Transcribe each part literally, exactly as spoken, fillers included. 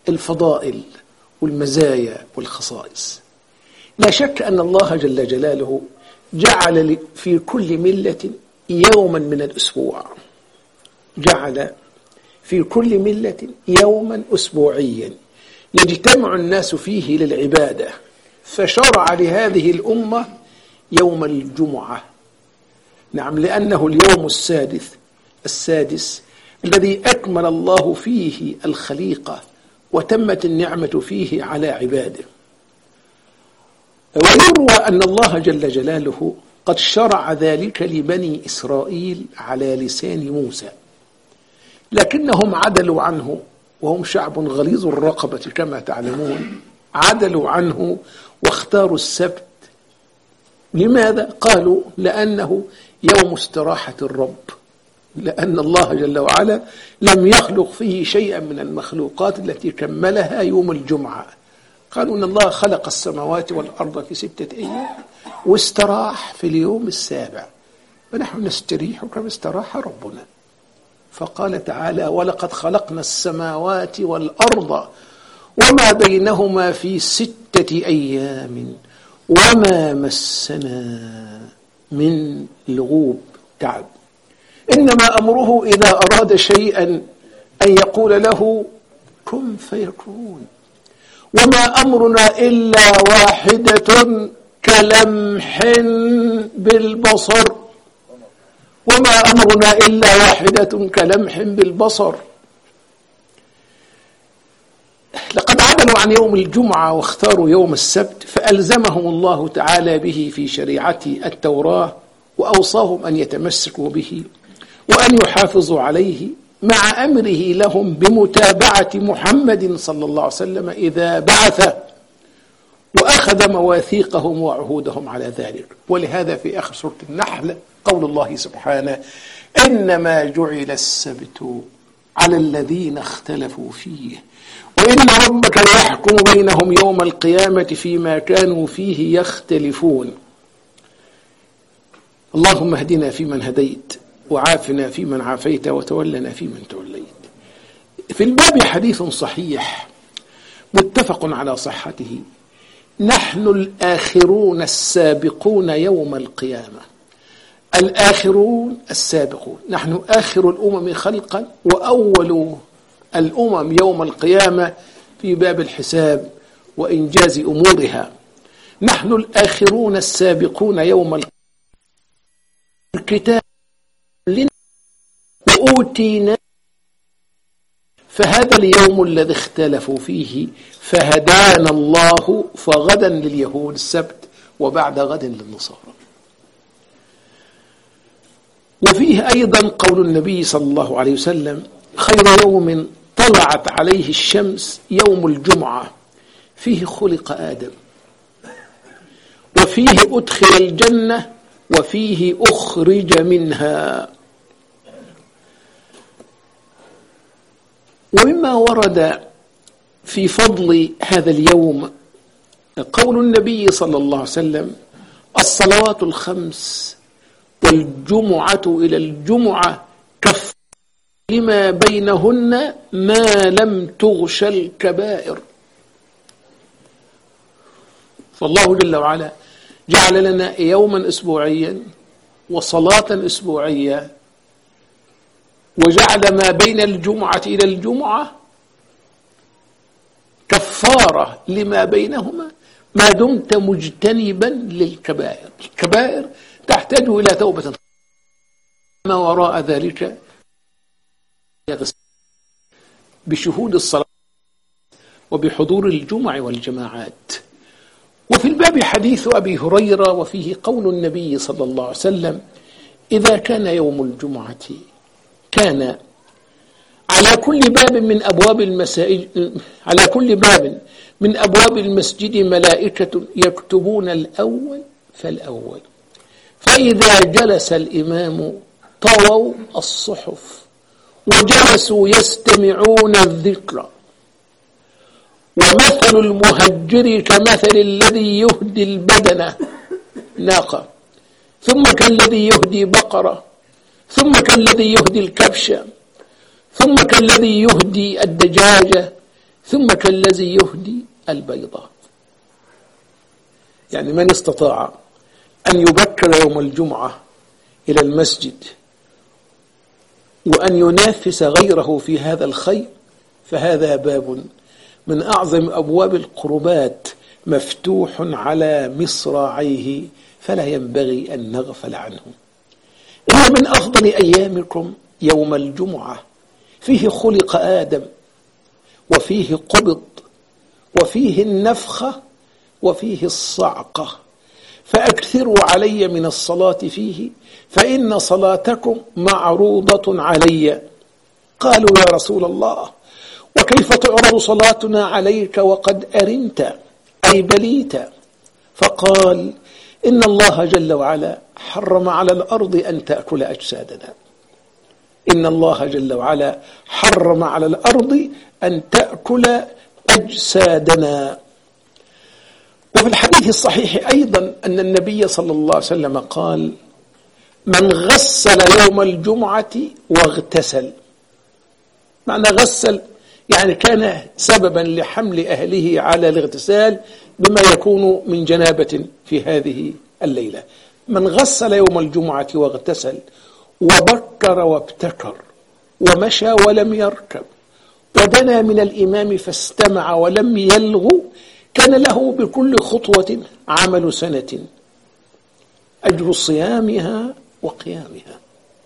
الفضائل والمزايا والخصائص. لا شك أن الله جل جلاله جعل في كل ملة يوما من الأسبوع، جعل في كل ملة يوما أسبوعيا يجتمع الناس فيه للعبادة، فشرع لهذه الأمة يوم الجمعة. نعم، لأنه اليوم السادس السادس الذي أكمل الله فيه الخليقة وتمت النعمة فيه على عباده. ويروى أن الله جل جلاله قد شرع ذلك لبني إسرائيل على لسان موسى، لكنهم عدلوا عنه، وهم شعب غليظ الرقبة كما تعلمون، عدلوا عنه واختاروا السبت. لماذا؟ قالوا لأنه يوم استراحة الرب، لأن الله جل وعلا لم يخلق فيه شيئا من المخلوقات التي كملها يوم الجمعة. قالوا إن الله خلق السماوات والأرض في ستة أيام واستراح في اليوم السابع، فنحن نستريح كما استراح ربنا. فقال تعالى: ولقد خلقنا السماوات والأرض وما بينهما في ستة أيام وما مسنا من لغوب تعب. إنما أمره إذا أراد شيئا أن يقول له كن فيكون، وما أمرنا إلا واحدة كلمح بالبصر، وما أمرنا إلا واحدة كلمح بالبصر. لقد عدلوا عن يوم الجمعة واختاروا يوم السبت، فألزمهم الله تعالى به في شريعة التوراة، وأوصاهم أن يتمسكوا به وأن يحافظوا عليه، مع أمره لهم بمتابعة محمد صلى الله عليه وسلم إذا بعث، وأخذ مواثيقهم وعهودهم على ذلك. ولهذا في آخر سورة النحل قول الله سبحانه: إنما جعل السبت على الذين اختلفوا فيه وإن ربك ليحكم بينهم يوم القيامة فيما كانوا فيه يختلفون. اللهم اهدنا فيمن هديت، وعافنا فيمن عافيت، وتولنا فيمن توليت. في الباب حديث صحيح متفق على صحته: نحن الآخرون السابقون يوم القيامة. الآخرون السابقون، نحن آخر الأمم خلقا وأول الأمم يوم القيامة في باب الحساب وإنجاز أمورها. نحن الآخرون السابقون يوم القيامة. الكتاب لنا وأوتينا، فهذا اليوم الذي اختلفوا فيه فهدانا الله، فغدا لليهود السبت وبعد غد للنصارى. وفيه أيضا قول النبي صلى الله عليه وسلم: خير يوم طلعت عليه الشمس يوم الجمعة، فيه خلق آدم، وفيه أدخل الجنة، وفيه أخرج منها. ومما ورد في فضل هذا اليوم قول النبي صلى الله عليه وسلم: الصلوات الخمس والجمعة إلى الجمعة كف لما بينهن ما لم تغش الكبائر. فالله جل وعلا جعل لنا يوما أسبوعيا وصلاة أسبوعية، وجعل ما بين الجمعة إلى الجمعة كفارة لما بينهما ما دمت مجتنبا للكبائر. الكبائر تحتاج إلى توبة، ما وراء ذلك بشهود الصلاة وبحضور الجمع والجماعات. وفي الباب حديث أبي هريرة وفيه قول النبي صلى الله عليه وسلم: إذا كان يوم الجمعة كان على كل باب من أبواب المساجد على كل باب من أبواب المسجد ملائكة يكتبون الأول فالأول، فإذا جلس الإمام طووا الصحف وجلسوا يستمعون الذكر. ومثل المهجر كمثل الذي يهدي البدنة ناقة، ثم كالذي يهدي بقرة، ثم كالذي يهدي الكبش، ثم كالذي يهدي الدجاجة، ثم كالذي يهدي البيضة. يعني من استطاع أن يبكر يوم الجمعة إلى المسجد وأن ينافس غيره في هذا الخير فهذا باب من أعظم أبواب القربات مفتوح على مصراعيه فلا ينبغي أن نغفل عنه. إن من أفضل أيامكم يوم الجمعة، فيه خلق آدم وفيه قبض وفيه النفخة وفيه الصعقة، فأكثروا علي من الصلاة فيه فإن صلاتكم معروضة علي. قالوا يا رسول الله وكيف تعرض صلاتنا عليك وقد أرنت أي بليت؟ فقال إن الله جل وعلا حرم على الأرض أن تأكل أجسادنا. إن الله جل وعلا حرم على الأرض أن تأكل أجسادنا. وفي الحديث الصحيح أيضا أن النبي صلى الله عليه وسلم قال من غسل يوم الجمعة واغتسل. معنى غسل يعني كان سببا لحمل أهله على الاغتسال بما يكون من جنابة في هذه الليلة. من غسل يوم الجمعة واغتسل وبكر وابتكر ومشى ولم يركب ودنا من الإمام فاستمع ولم يلغو كان له بكل خطوة عمل سنة أجر صيامها وقيامها.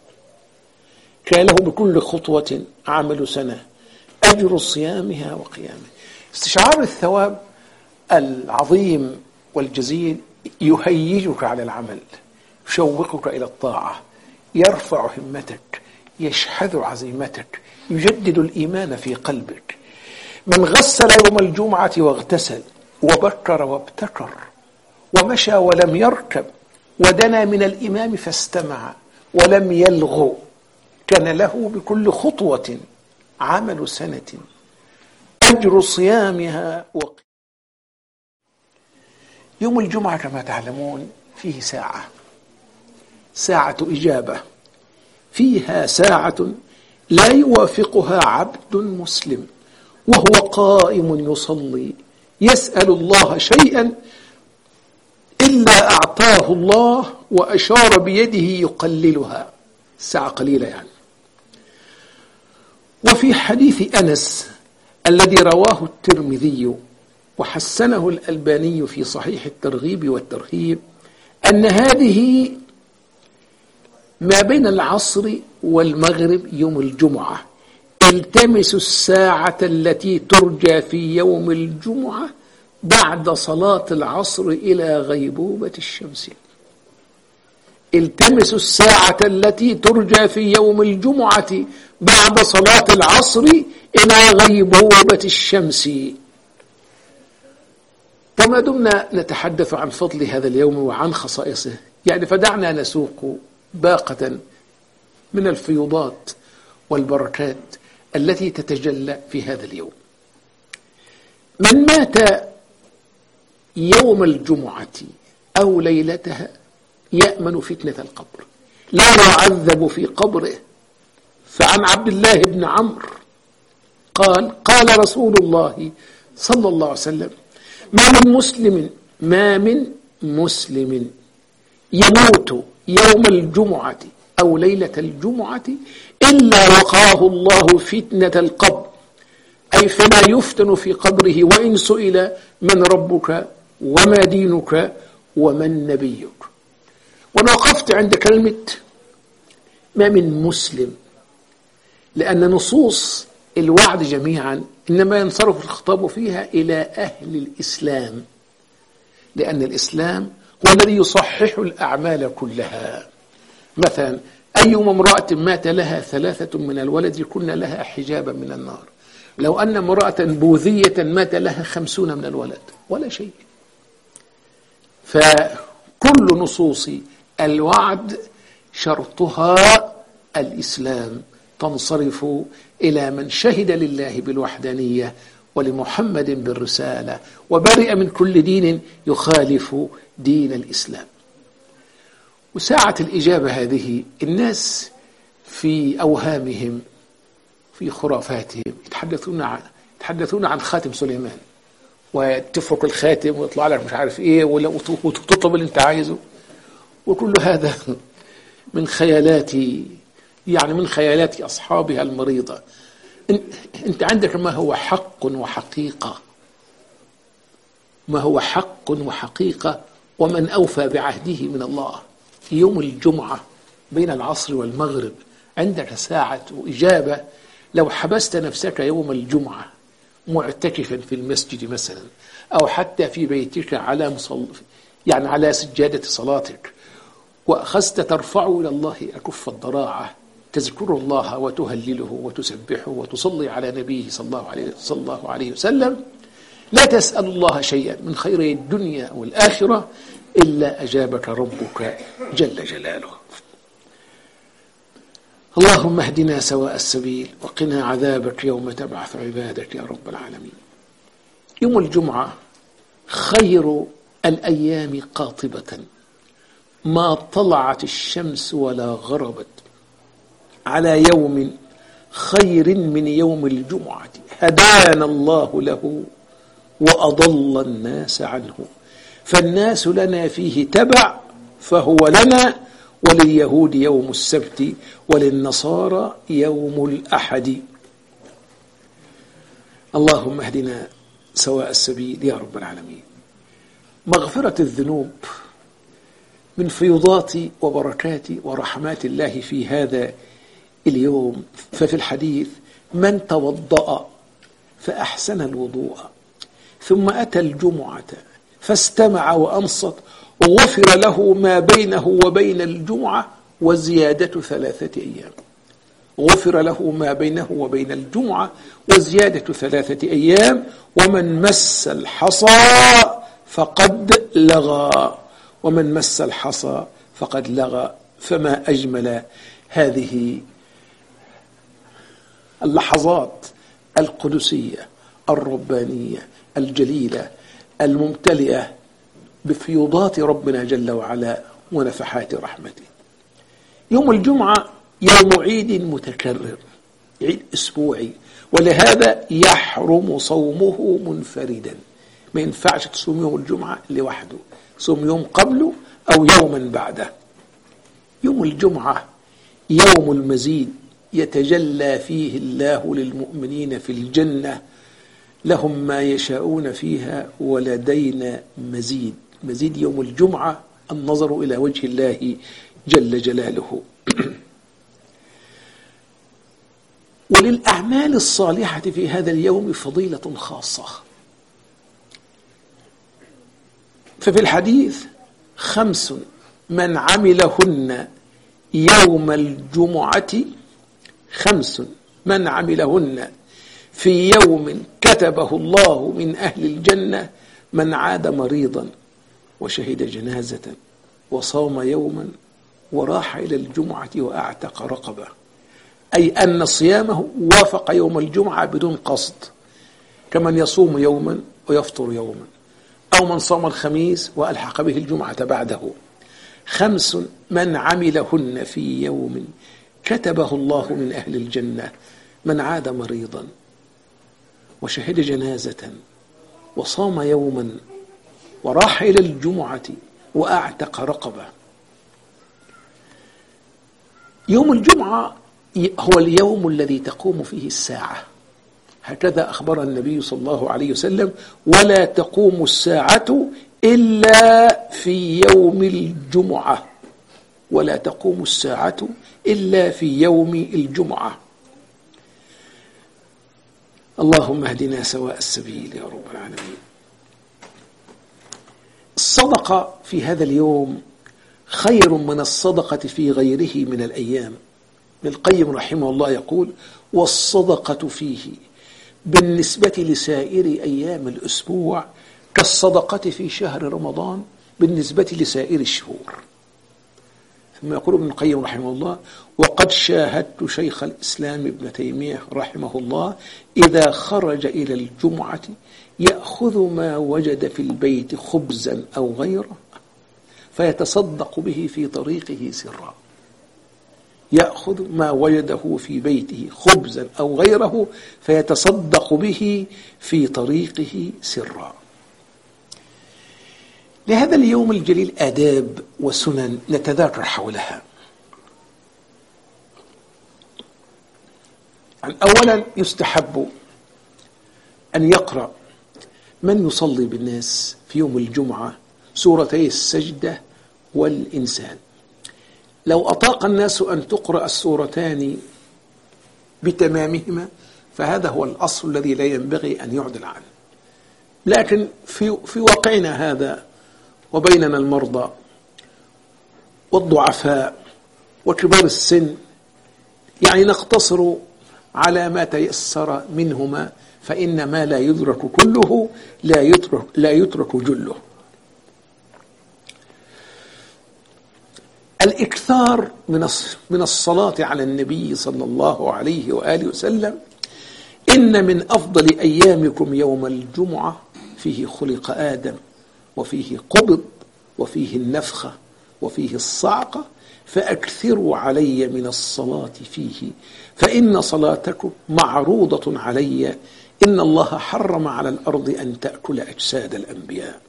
كان له بكل خطوة عمل سنة أجر صيامها وقيامها. استشعار الثواب العظيم والجزيل يهيجك على العمل، يشوقك إلى الطاعة، يرفع همتك، يشحذ عزيمتك، يجدد الإيمان في قلبك. من غسل يوم الجمعة واغتسل وبكر وابتكر ومشى ولم يركب ودنا من الإمام فاستمع ولم يلغو كان له بكل خطوة عمل سنة أجر صيامها وقيامها. يوم الجمعة كما تعلمون فيه ساعة ساعة إجابة، فيها ساعة لا يوافقها عبد مسلم وهو قائم يصلي يسأل الله شيئا إلا أعطاه الله وأشار بيده يقللها. ساعة قليلة يعني. وفي حديث أنس الذي رواه الترمذي وحسنه الألباني في صحيح الترغيب والترهيب أن هذه ما بين العصر والمغرب يوم الجمعة. التمسوا الساعة التي ترجى في يوم الجمعة بعد صلاة العصر إلى غيبوبة الشمس. التمسوا الساعة التي ترجى في يوم الجمعة بعد صلاة العصر إلى غيبوبة الشمس. وما دمنا نتحدث عن فضل هذا اليوم وعن خصائصه يعني فدعنا نسوق باقة من الفيوضات والبركات التي تتجلى في هذا اليوم. من مات يوم الجمعة أو ليلتها يأمن فتنة القبر، لا يعذب في قبره. فعن عبد الله بن عمرو قال قال رسول الله صلى الله عليه وسلم ما من مسلم ما من مسلم يموت يوم الجمعة أو ليلة الجمعة إلا وقاه الله فتنة القبر، أي فلا يفتن في قبره وإن سئل من ربك وما دينك ومن نبيك. وأنا وقفت عند كلمة ما من مسلم لأن نصوص الوعد جميعا إنما ينصرف الخطاب فيها إلى أهل الإسلام، لأن الإسلام هو الذي يصحح الأعمال كلها. مثلا أيما امرأة مات لها ثلاثة من الولد يكون لها حجابا من النار. لو أن امرأة بوذية مات لها خمسون من الولد ولا شيء. فكل نصوص الوعد شرطها الإسلام، تنصرف إلى من شهد لله بالوحدانية ولمحمد بالرسالة وبرئ من كل دين يخالف دين الإسلام. وساعة الإجابة هذه الناس في أوهامهم في خرافاتهم يتحدثون يتحدثون عن خاتم سليمان، وتفرك الخاتم ويطلع لك مش عارف ايه وتطلب اللي انت عايزه، وكل هذا من خيالات يعني من خيالات أصحابها المريضة. انت عندك ما هو حق وحقيقة، ما هو حق وحقيقة، ومن أوفى بعهده من الله. يوم الجمعة بين العصر والمغرب عندك ساعة إجابة. لو حبست نفسك يوم الجمعة معتكفا في المسجد مثلا، أو حتى في بيتك على مصل يعني على سجادة صلاتك، وأخذت ترفع إلى الله أكف الضراعة، تذكر الله وتهلله وتسبحه وتصلي على نبيه صلى الله عليه, صلى الله عليه وسلم، لا تسأل الله شيئا من خير الدنيا والآخرة إلا أجابك ربك جل جلاله. اللهم اهدنا سواء السبيل وقنا عذابك يوم تبعث عبادك يا رب العالمين. يوم الجمعة خير الأيام قاطبة، ما طلعت الشمس ولا غربت على يوم خير من يوم الجمعة هدانا الله له وأضل الناس عنه، فالناس لنا فيه تبع، فهو لنا، ولليهود يوم السبت وللنصارى يوم الأحد. اللهم اهدنا سواء السبيل يا رب العالمين. مغفرة الذنوب من فيضات وبركات ورحمات الله في هذا اليوم. ففي الحديث: من توضأ فأحسن الوضوء ثم أتى الجمعة فاستمع وأنصت غفر له ما بينه وبين الجمعة وزيادة ثلاثة أيام. غفر له ما بينه وبين الجمعة وزيادة ثلاثة أيام. ومن مس الحصى فقد لغى، ومن مس الحصى فقد لغى. فما أجمل هذه اللحظات القدسية الربانية الجليلة الممتلئة بفيوضات ربنا جل وعلا ونفحات رحمته. يوم الجمعة يوم عيد متكرر، عيد أسبوعي، ولهذا يحرم صومه منفردا. ما ينفعش تصوم يوم الجمعة لوحده، صوم يوم قبله أو يوما بعده. يوم الجمعة يوم المزيد، يتجلى فيه الله للمؤمنين في الجنة، لهم ما يشاءون فيها ولدينا مزيد. مزيد يوم الجمعة النظر إلى وجه الله جل جلاله. وللأعمال الصالحة في هذا اليوم فضيلة خاصة. ففي الحديث: خمس من عملهن يوم الجمعة خمس من عملهن في يوم كتبه الله من أهل الجنة: من عاد مريضا وشهد جنازة وصام يوما وراح إلى الجمعة وأعتق رقبة. أي أن صيامه وافق يوم الجمعة بدون قصد، كمن يصوم يوما ويفطر يوما، أو من صام الخميس وألحق به الجمعة بعده. خمس من عملهن في يوم كتبه الله من أهل الجنة: من عاد مريضا وشهد جنازة وصام يوما وراح إلى الجمعة وأعتق رقبة. يوم الجمعة هو اليوم الذي تقوم فيه الساعة، هكذا أخبر النبي صلى الله عليه وسلم: ولا تقوم الساعة إلا في يوم الجمعة، ولا تقوم الساعة إلا في يوم الجمعة. اللهم اهدنا سواء السبيل يا رب العالمين. الصدقة في هذا اليوم خير من الصدقة في غيره من الأيام. ابن القيم رحمه الله يقول: والصدقة فيه بالنسبة لسائر أيام الأسبوع كالصدقة في شهر رمضان بالنسبة لسائر الشهور. ثم يقول ابن القيم رحمه الله: وقد شاهدت شيخ الإسلام ابن تيمية رحمه الله إذا خرج إلى الجمعة يأخذ ما وجد في البيت خبزا أو غيره فيتصدق به في طريقه سرا. يأخذ ما وجده في بيته خبزا أو غيره فيتصدق به في طريقه سرا. لهذا اليوم الجليل آداب وسنن نتذاكر حولها. أولا يستحب أن يقرأ من يصلي بالناس في يوم الجمعة سورتي السجدة والإنسان. لو أطاق الناس أن تقرأ السورتان بتمامهما فهذا هو الأصل الذي لا ينبغي أن يعدل عنه. لكن في, في واقعنا هذا وبيننا المرضى والضعفاء وكبار السن يعني نقتصر على ما تيسر منهما، فإن ما لا يدرك كله لا يترك, لا يترك جله. الإكثار من الصلاة على النبي صلى الله عليه وآله وسلم. إن من أفضل أيامكم يوم الجمعة فيه خلق آدم وفيه قبض وفيه النفخة وفيه الصعقة فأكثروا علي من الصلاة فيه فإن صلاتكم معروضة علي إن الله حرم على الأرض أن تأكل أجساد الأنبياء.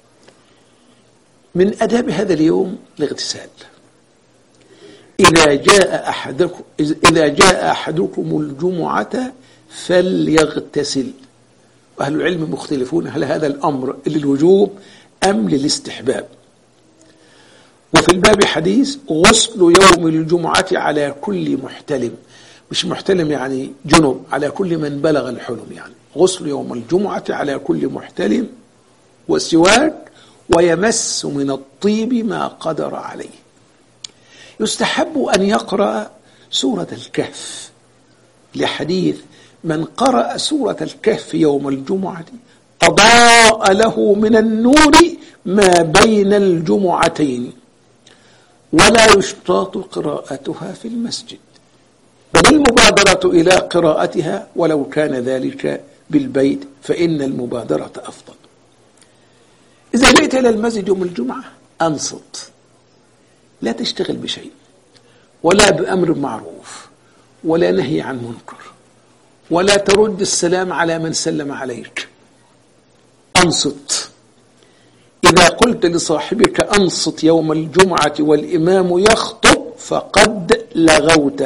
من أداب هذا اليوم الاغتسال. إذا جاء أحدكم إذا جاء أحدكم الجمعة فليغتسل. وأهل العلم مختلفون هل هذا الأمر للوجوب أم للاستحباب. وفي الباب حديث غسل يوم الجمعة على كل محتلم، مش محتلم يعني جنب، على كل من بلغ الحلم، يعني غسل يوم الجمعة على كل محتلم وسواك ويمس من الطيب ما قدر عليه. يستحب أن يقرأ سورة الكهف لحديث من قرأ سورة الكهف يوم الجمعة أضاء له من النور ما بين الجمعتين ولا يشتاط قراءتها في المسجد بل المبادرة إلى قراءتها ولو كان ذلك بالبيت فإن المبادرة أفضل. إذا جئت إلى المسجد يوم الجمعة أنصت، لا تشتغل بشيء ولا بأمر معروف ولا نهي عن منكر ولا ترد السلام على من سلم عليك. أنصت. إذا قلت لصاحبك أنصت يوم الجمعة والإمام يخطب فقد لغوت.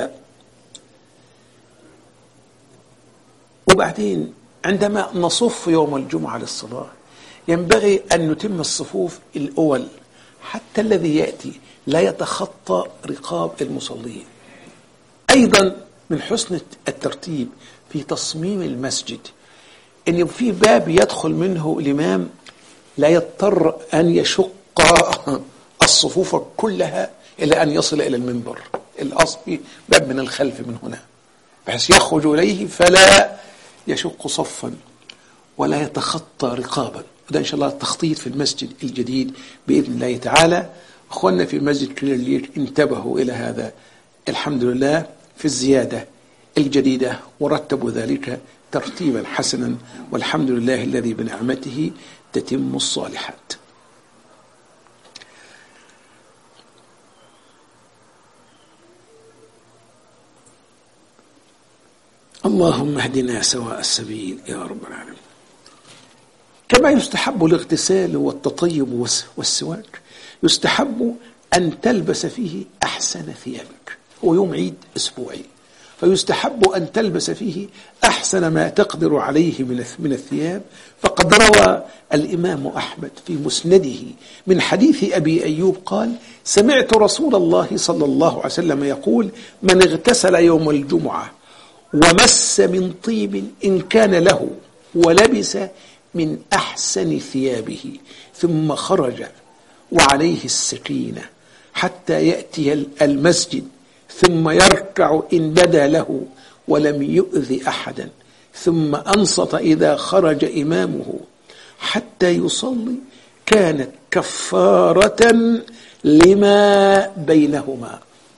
وبعدين عندما نصف يوم الجمعة للصلاة ينبغي أن نتم الصفوف الأول حتى الذي يأتي لا يتخطى رقاب المصلين. أيضا من حسن الترتيب في تصميم المسجد إن في باب يدخل منه الإمام لا يضطر أن يشق الصفوف كلها إلى أن يصل إلى المنبر. الأصل باب من الخلف من هنا بحيث يخرج إليه فلا يشق صفا ولا يتخطى رقابا. وده إن شاء الله التخطيط في المسجد الجديد بإذن الله تعالى. أخواننا في مسجد كلير انتبهوا إلى هذا الحمد لله في الزيادة الجديدة ورتبوا ذلك ترتيبا حسنا والحمد لله الذي بنعمته تتم الصالحات. اللهم اهدنا سواء السبيل يا رب العالمين. كما يستحب الاغتسال والتطيب والسواك يستحب أن تلبس فيه أحسن ثيابك. هو يوم عيد أسبوعي فيستحب أن تلبس فيه أحسن ما تقدر عليه من الثياب. فقد روى الإمام أحمد في مسنده من حديث أبي أيوب قال سمعت رسول الله صلى الله عليه وسلم يقول من اغتسل يوم الجمعة ومس من طيب إن كان له ولبس من أحسن ثيابه ثم خرج وعليه السكينة حتى يأتي المسجد ثم يركع إن بدا له ولم يؤذ أحدا ثم أنصت إذا خرج إمامه حتى يصلي كانت كفارة لما بينهما.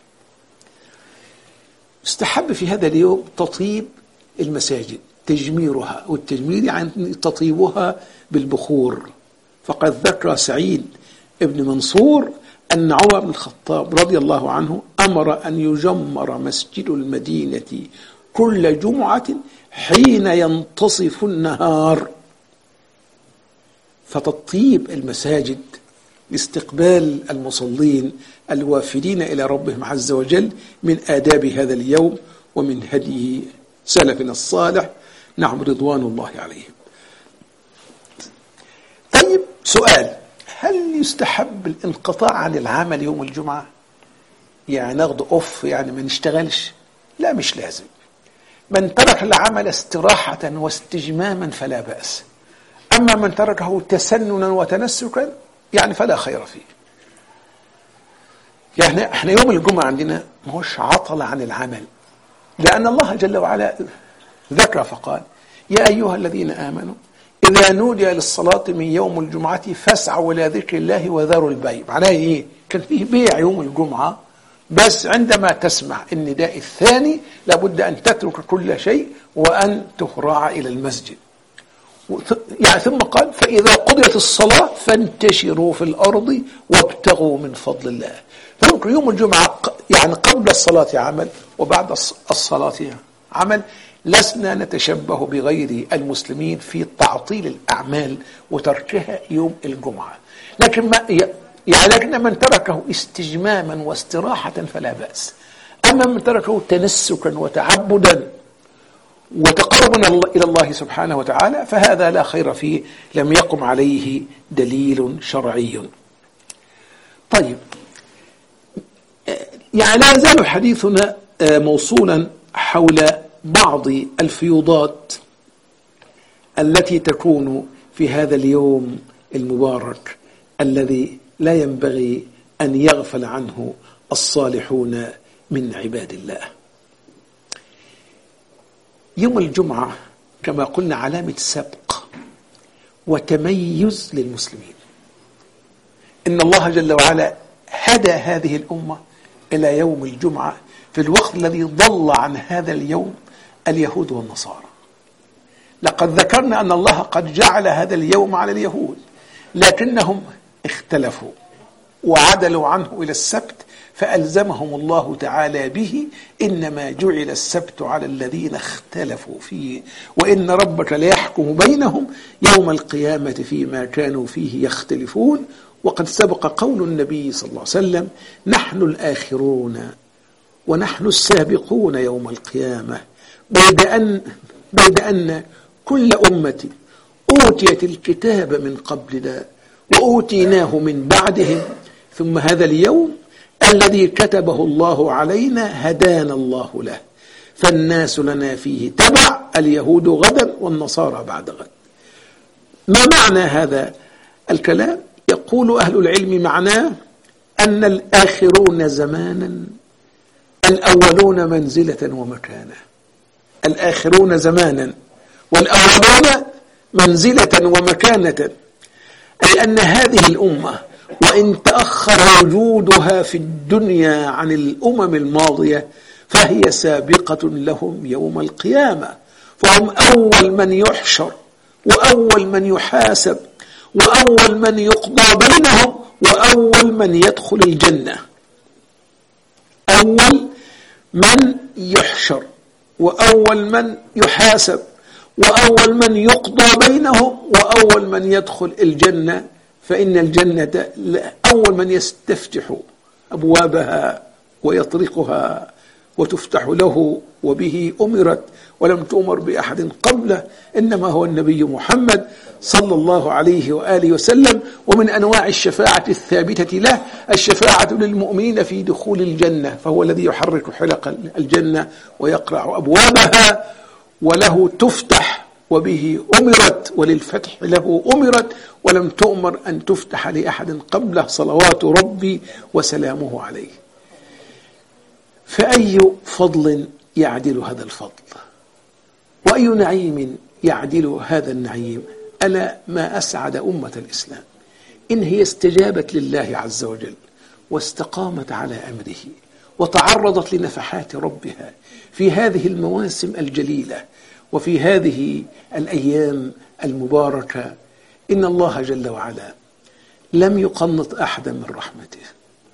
استحب في هذا اليوم تطيب المساجد تجميرها، والتجمير يعني تطيبها بالبخور. فقد ذكر سعيد ابن منصور أن عمر بن الخطاب رضي الله عنه أمر أن يجمر مسجد المدينة كل جمعة حين ينتصف النهار، فتطيب المساجد لاستقبال المصلين الوافدين إلى ربهم عز وجل من آداب هذا اليوم ومن هدي سلفنا الصالح، نعم رضوان الله عليهم. طيب سؤال، هل يستحب الانقطاع عن العمل يوم الجمعة؟ يعني ناخد أوف، يعني ما نشتغلش؟ لا، مش لازم. من ترك العمل استراحة واستجماما فلا بأس، أما من تركه تسننا وتنسكا يعني فلا خير فيه. يعني احنا يوم الجمعة عندنا مش عطل عن العمل، لأن الله جل وعلا ذكر فقال: يا أيها الذين آمنوا إذا نودي للصلاة من يوم الجمعة فاسعوا إلى ذكر الله وذروا البيع. معناه إيه؟ كان فيه بيع يوم الجمعة، بس عندما تسمع النداء الثاني لابد أن تترك كل شيء وأن تهرع إلى المسجد. يعني ثم قال: فإذا قضيت الصلاة فانتشروا في الأرض وابتغوا من فضل الله. فممكن يوم الجمعة يعني قبل الصلاة عمل وبعد الصلاة عمل. لسنا نتشبه بغير المسلمين في تعطيل الأعمال وتركها يوم الجمعة، لكن ما يعني لكن من تركه استجماما واستراحة فلا بأس. أما من تركه تنسكا وتعبدا وتقربا إلى الله سبحانه وتعالى فهذا لا خير فيه، لم يقم عليه دليل شرعي. طيب، يعني لا يزال حديثنا موصولا حول بعض الفيوضات التي تكون في هذا اليوم المبارك الذي لا ينبغي أن يغفل عنه الصالحون من عباد الله. يوم الجمعة كما قلنا علامة سبق وتميز للمسلمين. إن الله جل وعلا هدى هذه الأمة إلى يوم الجمعة في الوقت الذي ضل عن هذا اليوم اليهود والنصارى. لقد ذكرنا أن الله قد جعل هذا اليوم على اليهود، لكنهم اختلفوا وعدلوا عنه إلى السبت فألزمهم الله تعالى به: إنما جعل السبت على الذين اختلفوا فيه وإن ربك ليحكم بينهم يوم القيامة فيما كانوا فيه يختلفون. وقد سبق قول النبي صلى الله عليه وسلم: نحن الآخرون ونحن السابقون يوم القيامة، بيد أن, بيد أن كل أمة أوتيت الكتاب من قبلنا وأوتيناه من بعدهم، ثم هذا اليوم الذي كتبه الله علينا هدانا الله له، فالناس لنا فيه تبع، اليهود غدا والنصارى بعد غد. ما معنى هذا الكلام؟ يقول أهل العلم معناه أن الآخرون زمانا الأولون منزلة ومكانة. الآخرون زمانا والأولون منزلة ومكانة، أي أن هذه الأمة وإن تأخر وجودها في الدنيا عن الأمم الماضية فهي سابقة لهم يوم القيامة، فهم أول من يحشر وأول من يحاسب وأول من يقضى بينهم وأول من يدخل الجنة. أول من يحشر وأول من يحاسب وأول من يقضى بينهم وأول من يدخل الجنة، فإن الجنة أول من يستفتح أبوابها ويطرقها وتفتح له، وبه أمرت ولم تؤمر بأحد قبله، إنما هو النبي محمد صلى الله عليه وآله وسلم. ومن أنواع الشفاعة الثابتة له الشفاعة للمؤمنين في دخول الجنة، فهو الذي يحرك حلق الجنة ويقرع أبوابها، وله تفتح وبه أمرت وللفتح له أمرت ولم تؤمر أن تفتح لأحد قبله صلوات ربي وسلامه عليه. فأي فضل يعدل هذا الفضل، وأي نعيم يعدل هذا النعيم؟ ألا ما أسعد أمة الإسلام إن هي استجابت لله عز وجل واستقامت على أمره وتعرضت لنفحات ربها في هذه المواسم الجليلة وفي هذه الأيام المباركة. إن الله جل وعلا لم يقنط أحدا من رحمته،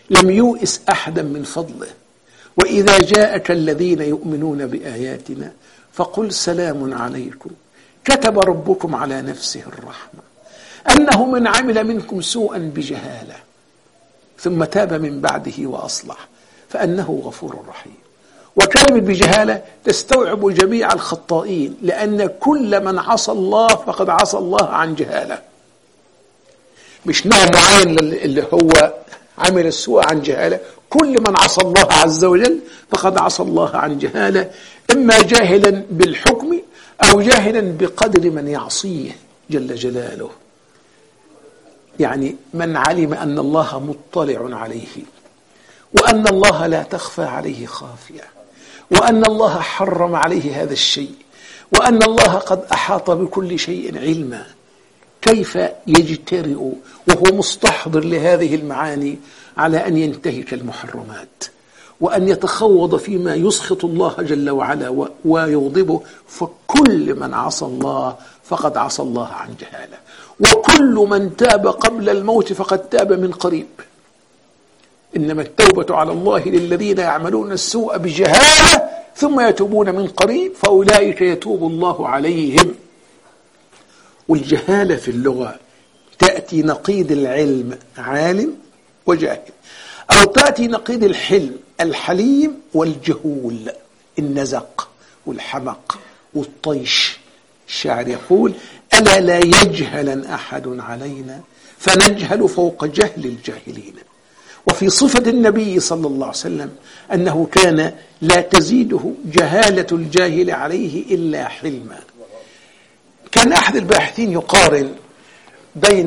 لم يوئس أحدا من فضله. وإذا جاءك الذين يؤمنون بآياتنا فقل سلام عليكم كتب ربكم على نفسه الرحمة أنه من عمل منكم سوءا بجهالة ثم تاب من بعده وأصلح فأنه غفور رحيم. وكلمة بجهالة تستوعب جميع الخطائين، لأن كل من عصى الله فقد عصى الله عن جهالة، مش نوع معين اللي هو عمل السوء عن جهالة. كل من عصى الله عز وجل فقد عصى الله عن جهالة، إما جاهلا بالحكم أو جاهلا بقدر من يعصيه جل جلاله. يعني من علم أن الله مطلع عليه، وأن الله لا تخفى عليه خافية، وأن الله حرم عليه هذا الشيء، وأن الله قد أحاط بكل شيء علما، كيف يجترئ وهو مستحضر لهذه المعاني على أن ينتهك المحرمات وأن يتخوض فيما يسخط الله جل وعلا ويغضبه؟ فكل من عصى الله فقد عصى الله عن جهالة، وكل من تاب قبل الموت فقد تاب من قريب. إنما التوبة على الله للذين يعملون السوء بجهالة ثم يتوبون من قريب فأولئك يتوب الله عليهم. والجهالة في اللغة تأتي نقيض العلم، عالم وجاهل، أو تأتي نقيض الحلم، الحليم والجهول، النزق والحمق والطيش. الشاعر يقول: ألا لا يجهل أحد علينا فنجهل فوق جهل الجاهلين. وفي صفة النبي صلى الله عليه وسلم أنه كان لا تزيده جهالة الجاهل عليه إلا حلما. كان أحد الباحثين يقارن بين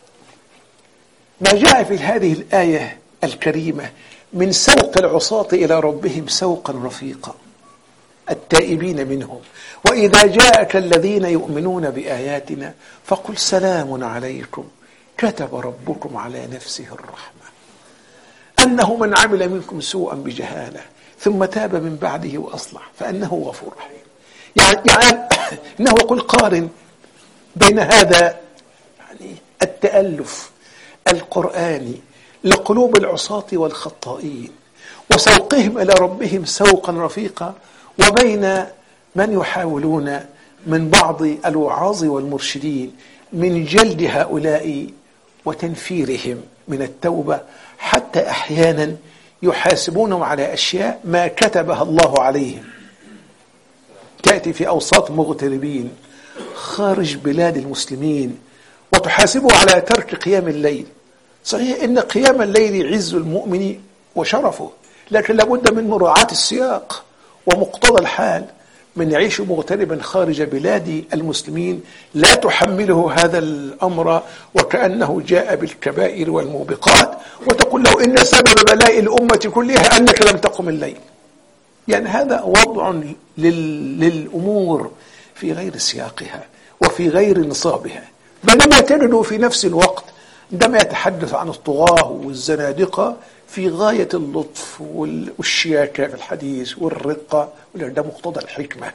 ما جاء في هذه الآية الكريمة من سوق العصاة إلى ربهم سوقا رفيقا التائبين منهم، وإذا جاءك الذين يؤمنون بآياتنا فقل سلام عليكم كتب ربكم على نفسه الرحمة أنه من عمل منكم سوءا بجهالة ثم تاب من بعده وأصلح فأنه غفور رحيم. يعني, يعني إنه يقول قارن بين هذا يعني التألف القرآني لقلوب العصاة والخطائين وسوقهم إلى ربهم سوقا رفيقا، وبين من يحاولون من بعض الوعاظ والمرشدين من جلد هؤلاء وتنفيرهم من التوبة، حتى أحيانا يحاسبونهم على أشياء ما كتبها الله عليهم. تأتي في أوساط مغتربين خارج بلاد المسلمين وتحاسبه على ترك قيام الليل. صحيح إن قيام الليل عز المؤمن وشرفه، لكن لابد من مراعاة السياق ومقتضى الحال. من يعيش مغتربا خارج بلاد المسلمين لا تحمله هذا الأمر وكأنه جاء بالكبائر والموبقات وتقول له إن سبب بلاء الأمة كلها أنك لم تقم الليل. يعني هذا وضع لل... للأمور في غير سياقها وفي غير نصابها، بينما تجد في نفس الوقت عندما يتحدث عن الطغاة والزنادقة في غاية اللطف والشياكة في الحديث والرقة، ده مقتضى الحكمة.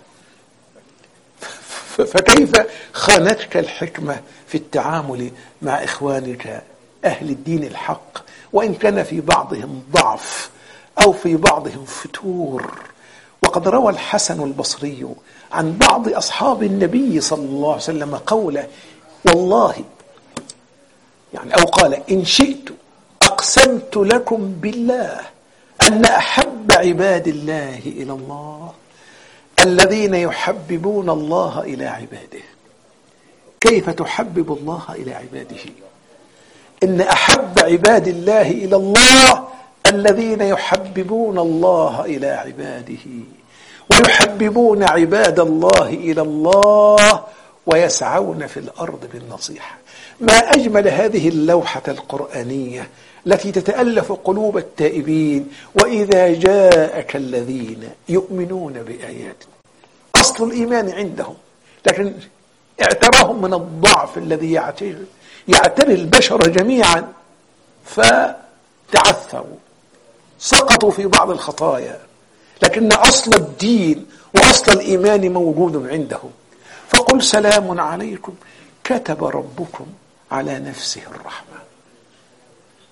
فكيف خانتك الحكمة في التعامل مع إخوانك أهل الدين الحق، وإن كان في بعضهم ضعف أو في بعضهم فتور. وقد روى الحسن البصري عن بعض أصحاب النبي صلى الله عليه وسلم قوله: والله يعني أو قال: إن شئت أقسمت لكم بالله أن أحب عباد الله إلى الله الذين يحببون الله إلى عباده. كيف تحبب الله إلى عباده؟ إن أحب عباد الله إلى الله الذين يحببون الله إلى عباده ويحببون عباد الله إلى الله ويسعون في الأرض بالنصيحة. ما أجمل هذه اللوحة القرآنية التي تتألف قلوب التائبين. وإذا جاءك الذين يؤمنون بآياتنا، أصل الإيمان عندهم، لكن اعتراهم من الضعف الذي يعتري يعتري البشر جميعا فتعثروا، سقطوا في بعض الخطايا، لكن أصل الدين وأصل الإيمان موجود عندهم. فقل سلام عليكم كتب ربكم على نفسه الرحمة.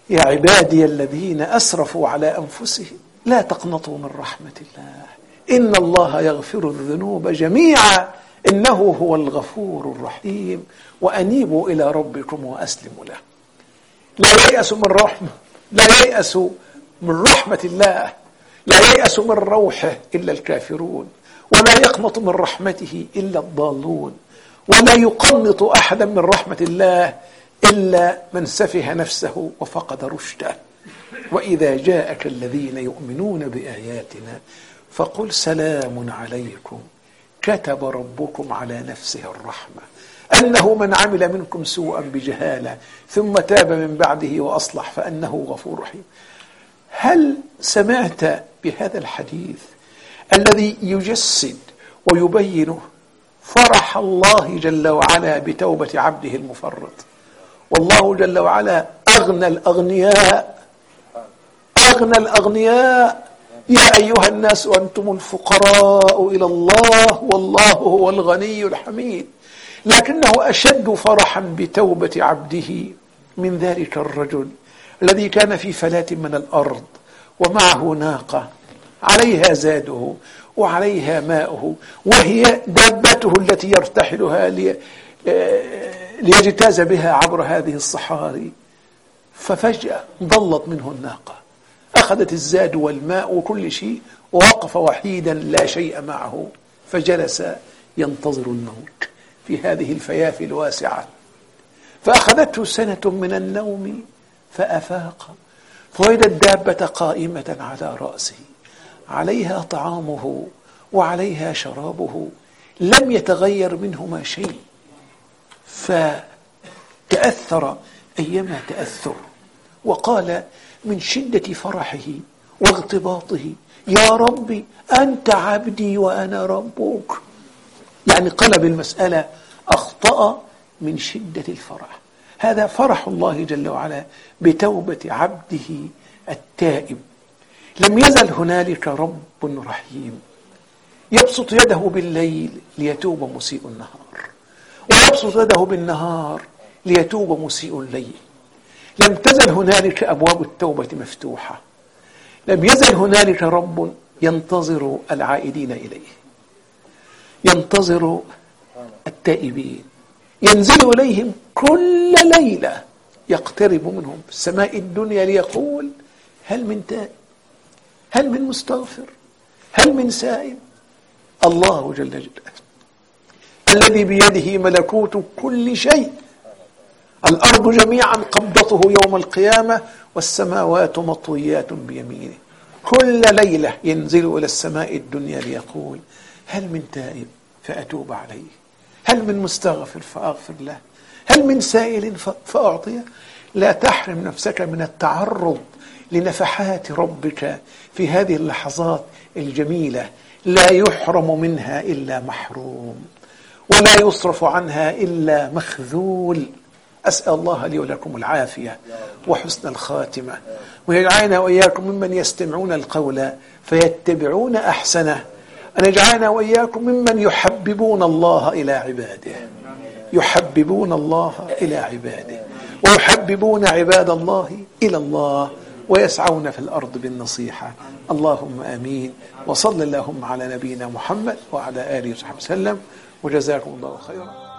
يا عبادي الذين أسرفوا على أنفسهم لا تقنطوا من رحمة الله إن الله يغفر الذنوب جميعا إنه هو الغفور الرحيم وأنيبوا إلى ربكم وأسلموا له. لا ييأس من رحمة لا ييأس من رحمة الله، لا ييأس من روحه إلا الكافرون، ولا يقنط من رحمته إلا الضالون، ولا يقنط أحدا من رحمة الله إلا من سفه نفسه وفقد رشده. وإذا جاءك الذين يؤمنون بآياتنا فقل سلام عليكم كتب ربكم على نفسه الرحمة أنه من عمل منكم سوءا بجهالة ثم تاب من بعده وأصلح فأنه غفور رحيم. هل سمعت بهذا الحديث الذي يجسد ويبين فرح الله جل وعلا بتوبة عبده المفرط؟ والله جل وعلا أغنى الأغنياء أغنى الأغنياء يا أيها الناس أنتم الفقراء إلى الله والله هو الغني الحميد. لكنه أشد فرحا بتوبة عبده من ذلك الرجل الذي كان في فلاة من الأرض ومعه ناقة عليها زاده وعليها ماؤه وهي دابته التي يرتحلها لي ليجتاز بها عبر هذه الصحاري، ففجأة ضلت منه الناقة، أخذت الزاد والماء وكل شيء ووقف وحيدا لا شيء معه، فجلس ينتظر الموت في هذه الفيافي الواسعة. فأخذته سنة من النوم فأفاق فوجد الدابة قائمة على رأسه، عليها طعامه وعليها شرابه، لم يتغير منهما شيء، فتأثر أيما تأثر وقال من شدة فرحه واغتباطه يا ربي أنت عبدي وأنا ربك. يعني قلب المسألة، أخطأ من شدة الفرح. هذا فرح الله جل وعلا بتوبة عبده التائب. لم يزل هنالك رب رحيم يبسط يده بالليل ليتوب مسيء النهار، ويبسط يده بالنهار ليتوب مسيء الليل. لم تزل هنالك أبواب التوبة مفتوحة. لم يزل هنالك رب ينتظر العائدين إليه، ينتظر التائبين، ينزل إليهم كل ليلة، يقترب منهم في السماء الدنيا ليقول هل من تائب، هل من مستغفر، هل من سائب. الله جل جلاله الذي بيده ملكوت كل شيء، الأرض جميعا قبضته يوم القيامة والسماوات مطويات بيمينه، كل ليلة ينزل إلى السماء الدنيا ليقول هل من تائب فأتوب عليه، هل من مستغفر فأغفر له، هل من سائل فأعطيه. لا تحرم نفسك من التعرض لنفحات ربك في هذه اللحظات الجميلة، لا يحرم منها إلا محروم، ولا يصرف عنها إلا مخذول. أسأل الله لي ولكم العافية وحسن الخاتمة، ويجعلنا وإياكم ممن يستمعون القول فيتبعون أحسنه، أن يجعلنا وإياكم ممن يحببون الله إلى عباده، يحببون الله إلى عباده، ويحببون عباد الله إلى الله، ويسعون في الأرض بالنصيحة. اللهم آمين. وصل اللهم على نبينا محمد وعلى آله وصحبه وسلم، وجزاكم الله خيرا.